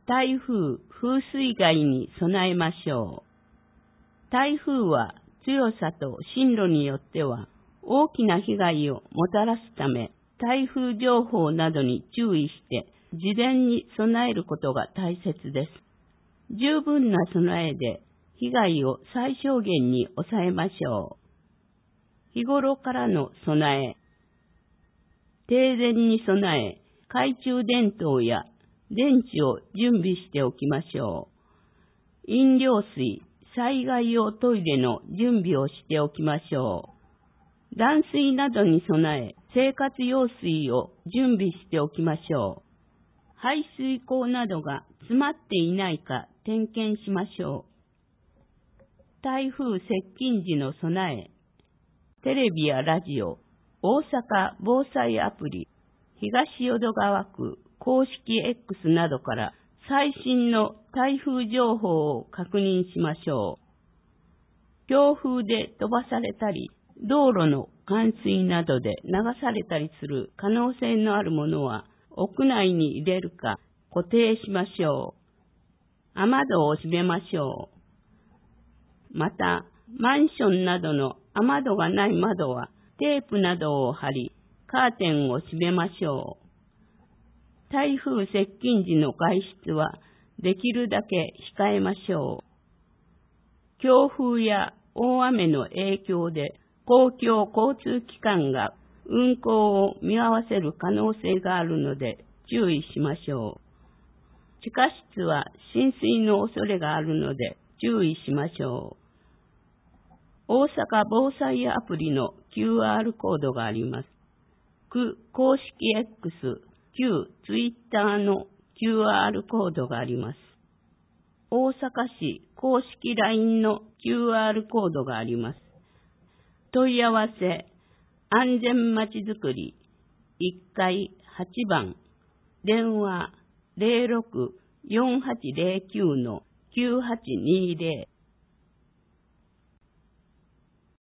台風、風水害に備えましょう。台風は強さと進路によっては大きな被害をもたらすため、台風情報などに注意して事前に備えることが大切です。十分な備えで被害を最小限に抑えましょう。日頃からの備え。停電に備え、懐中電灯や電池を準備しておきましょう。飲料水、災害用トイレの準備をしておきましょう。断水などに備え、生活用水を準備しておきましょう。排水口などが詰まっていないか点検しましょう。台風接近時の備え。テレビやラジオ、大阪防災アプリ、東淀川区公式 X などから最新の台風情報を確認しましょう。強風で飛ばされたり、道路の冠水などで流されたりする可能性のあるものは屋内に入れるか固定しましょう。雨戸を閉めましょう。また、マンションなどの雨戸がない窓はテープなどを貼り、カーテンを閉めましょう。台風接近時の外出はできるだけ控えましょう。強風や大雨の影響で公共交通機関が運行を見合わせる可能性があるので注意しましょう。地下室は浸水の恐れがあるので注意しましょう。大阪防災アプリの QR コードがあります。区公式 X、旧 Twitter の QR コードがあります。大阪市公式 LINE の QR コードがあります。問い合わせ、安全まちづくり、1階8番、電話 06-4809-9820